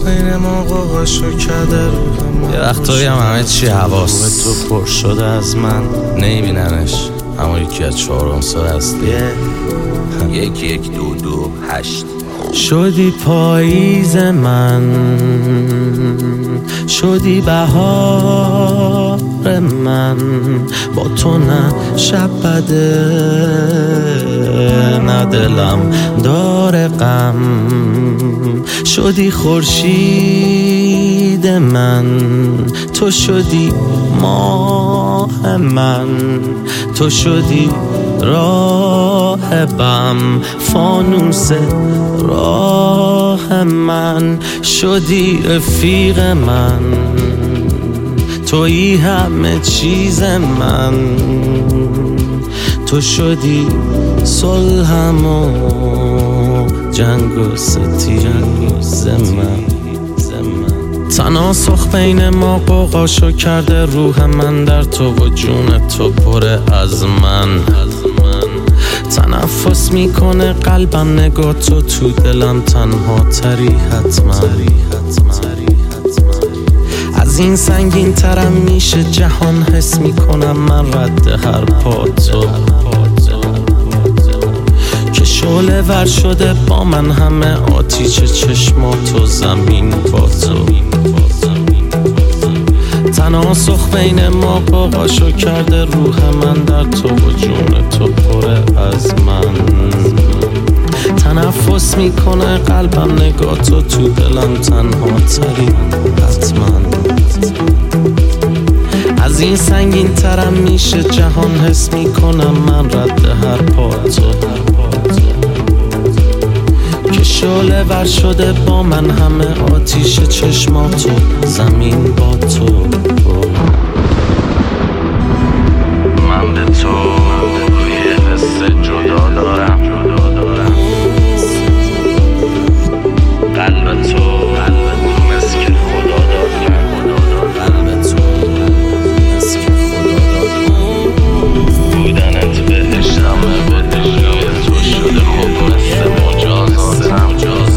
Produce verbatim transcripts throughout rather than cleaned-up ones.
بین ما قاقاشو کرده روح. یه وقتایی هم همه چی حواس تو پر شده از من، نمیبیننش اما یکی از چهارم سال هستی. یک یک دو دو هشت. شدی پاییز من، شدی بهار من، با تو نه شب بده نه دلم داره غم. شدی خورشید من، تو شدی ماه من، تو شدی راهبم، فانوس راه من. شدی رفیق من، تویی همه چیز من، تو شدی صلحم و جنگ و ستیز من. تناسخ بین ما قوقاشو کرده روح من، در تو و جون تو پره از من. تنفس میکنه قلبم نگاه تو تو دلم تنها تری حتما. از این سنگین ترم میشه جهان، حس میکنم من رد هر پا تو. که شعله ور شده با من همه آتیش چشماتو، زمین با تو. تناسخ بین ما قاقاشو کرده روح من، در تو و جون تو پره از من. تنفس میکنه قلبم نگاه تو تو دلم تنها تری حتما. از این سنگین ترم میشه جهان، حس میکنم من رد هر پا تو. که شعله ور شده با من همه آتیش چشماتو، زمین با تو. من به تو یه حس جدا دارم، قلب تو مثل که خدا داد من، قلب تو مثل که خدا داد من. بودنت بهشتم بهشتم تو شده خوب مثل مجازاتم.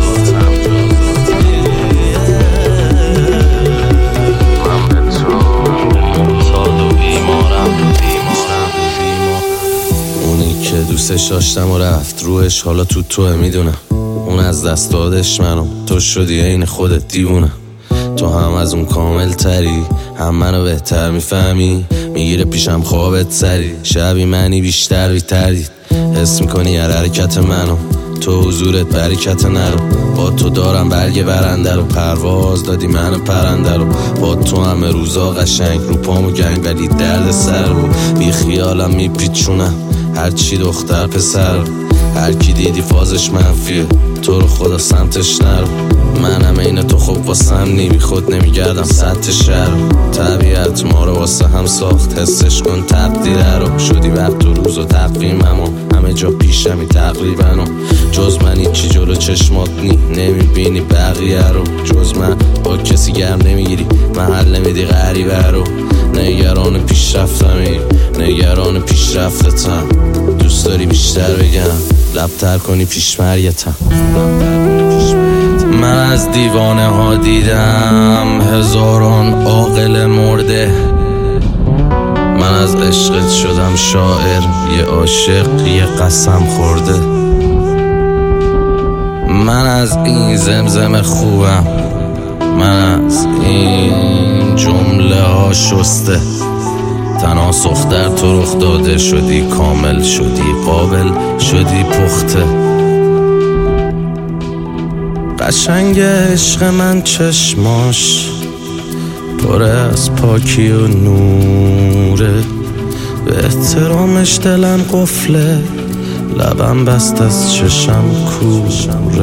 من به تو معتاد و بیمارم. اونی که دوستش داشتم و رفت روحش حالا تو توه، میدونم اون از دست دادش منو، تو شدی عین خودت دیوونه. تو هم از اون کامل تری، هم منو بهتر میفهمی، میگیره پیشم خوابت سری. شبی منی بیشتر بیتردید، حس میکنی هر حرکت منو، تو حضورت برکت نرو. با تو دارم برگ برنده رو، پرواز دادی منو پرنده رو. با تو همه روزا قشنگ، رو پامو گنگ ولی درد سر رو. بی خیالم میپیچونم هرچی دختر پسر، هر کی دیدی فازش منفیه، تو رو خدا سمتش نرو. منم این تو خوب واسم نی، بی خود نمیگردم سطح شهر. طبیعت ما رو واسه هم ساخت، حسش کن تقدیره رو. شدی وقت و روز و تقویمم و همه جا پیشمی تقریبا. و جز من هیچی جلو چشمات نی، نمیبینی بقیه رو. جز من با کسی گرم نمیگیری، محل نمیدی غریبه رو. نگران پیشرفتمی، نگران پیشرفتتم. دوست داری بیشتر بگم، لبتر کنی پیشمریتم. من از دیوانه ها دیدم هزاران عاقل مرده. من از عشقت شدم شاعر، یه عاشق یه قسم خورده. من از این زمزم خوبم، من از این جمله ها شسته. تناسخ در تو رخ داده، شدی کامل، شدی قابل، شدی پخته. قشنگ عشق من چشماش پر از پاکی و نوره، به احترامش دلم قفله، لبم بست از چشم کوره.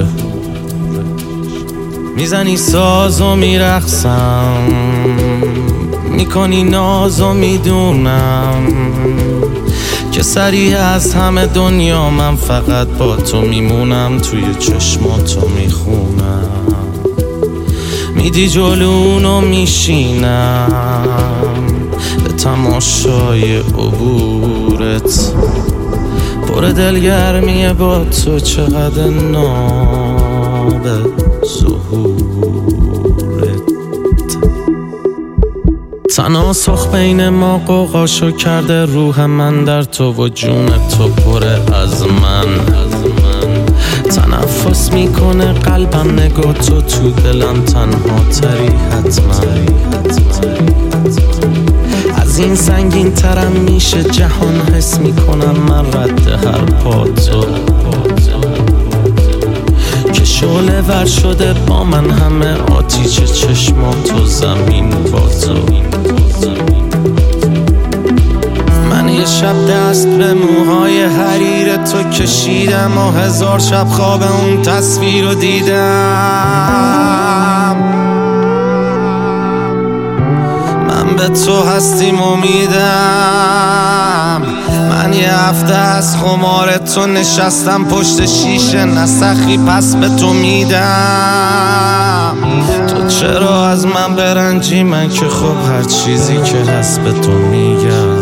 میزنی ساز و میرقصم، میکنی ناز و میدونم که سریع از همه دنیا من فقط با تو میمونم. توی چشماتو میخونم، میدی جلونو میشینم به تماشای عبورت. پر دلگرمیه با تو، چقدر ناب ظهور. تناسخ بین ما قوقاشو کرده، روح من در تو و جون تو پره از من. تنفس میکنه قلبم نگاه تو تو دلم تنها تری حتما. از این سنگین ترم میشه جهان، حس میکنم من رد هر پا تو که شعله ور شده با من همه آتیش چشماتو زمین با تو. من یه شب دست به موهای حریر تو کشیدم و هزار شب خواب اون تصویر رو دیدم. من به تو هستیم امیدم. من یه هفته از خمار تو نشستم پشت شیشه، نسخی پس به تو میدم. تو چرا از من برنجی؟ من که خب هر چیزی که هست به تو میگم.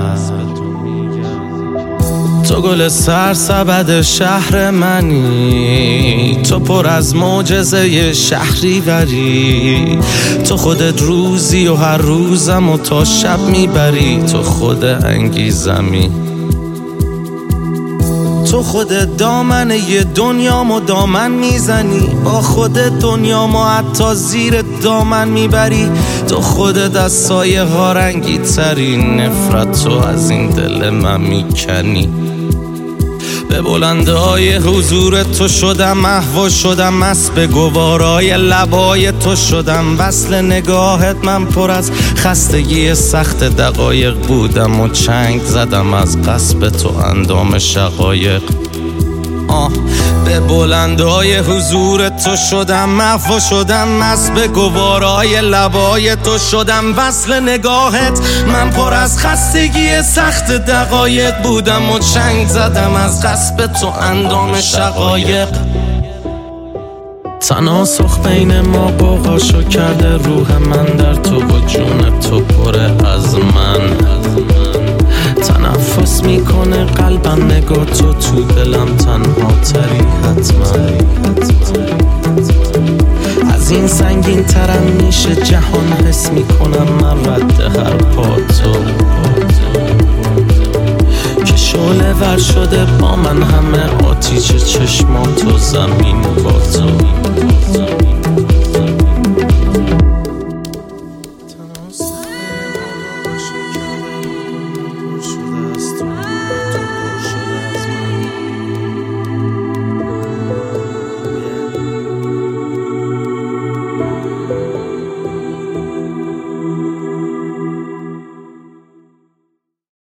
تو گل سرسبد شهر منی، تو پر از معجزه شهری وری. تو خودت روزی و هر روزم و تا شب میبری. تو خود انگیزمی، تو خودت دامن یه دنیامو دامن میزنی. با خودت دنیامو حتی زیر دامن میبری. تو خودت از سایه ها رنگی تری، نفرت تو از این دل من میکنی. به بلندهای حضور تو شدم محو شدم، مست به گوارای لبای تو شدم. وصل نگاهت من پر از خستگی سخت دقایق بودم و چنگ زدم از قصب تو اندام شقایق. آه به بلندهای حضور تو شدم محو شدم، مست به گوارای لبای تو شدم. وصل نگاهت من پر از خستگی سخت دقایق بودم و چنگ زدم از قصب تو اندام شقایق. تناسخ بین ما قوقاشو کرده، روح من در تو و جون تو پره از من. تنفس میکنه قلبم نگاه تو تو دلم تنها تری حتما. از این سنگین ترم میشه جهان، حس میکنم من رد هر پا تو که شعله ور شده با من همه آتیش چشماتو زمین